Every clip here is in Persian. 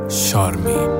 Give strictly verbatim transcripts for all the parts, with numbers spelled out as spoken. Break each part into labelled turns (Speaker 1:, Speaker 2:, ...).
Speaker 1: شارمین.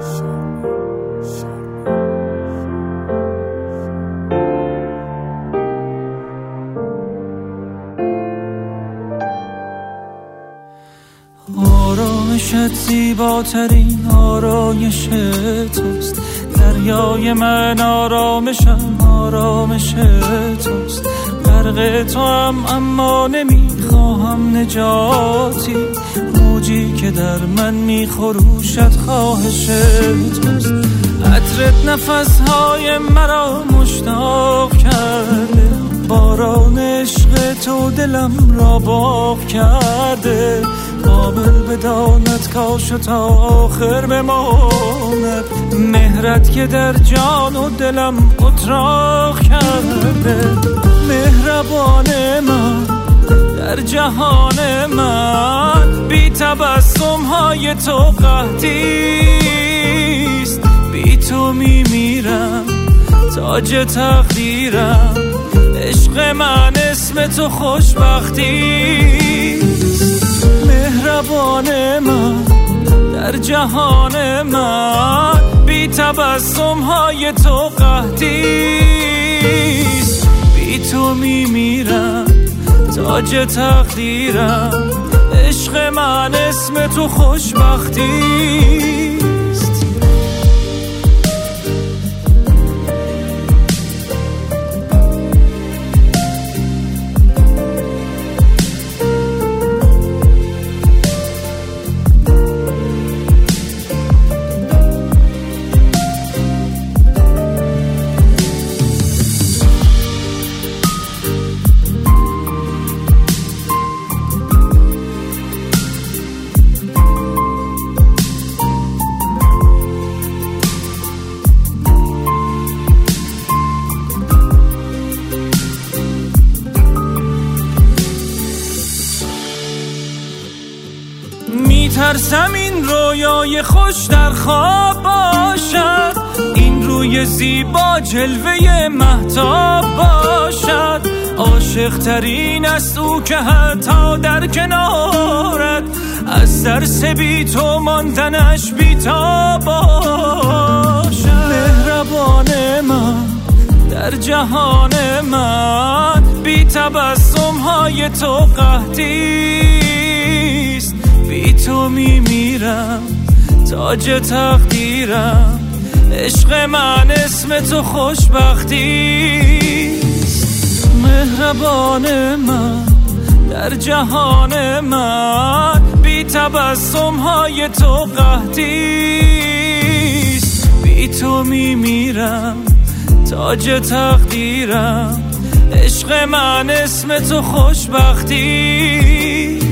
Speaker 2: آرامشت زیباترین آرایش توست، دریای من آرامشم آرامش توست. غرق تو هم اما نمیخواهم نجاتی، موجی که در من میخروشد خواهش توست. عطرت نفسهای مرا مشتاق کرده، باران عشق تو دلم را باغ کرده. قابل بدانت کاش تا آخر بماند، مهرت که در جان و دلم اتراق کرده. مهربان من در جهان من، بی تبسم های تو قحطیست. بی تو میمیرم تاج تقدیرم، عشق من اسم تو خوشبختیست. مهربان من در جهان من، بی تبسم های تو قحطیست. بی تو میمیرم تاج تقدیرم، عشق من اسم تو خوشبختیست. میترسم این رویای خوش در خواب باشد، این روی زیبا جلوه مهتاب باشد. عاشق ترین است او که حتی در کنارت، از درس بی تو ماندنش بی‌تاب باشد. مهربان من در جهان من، بی تبسم های تو قحطیست. بی تو میمیرم تاج تقدیرم، عشق من اسم تو خوشبختیست. مهربان من در جهان من، بی تبسم های تو قحطیست. بی تو میمیرم تاج تقدیرم، عشق من اسم تو خوشبختیست.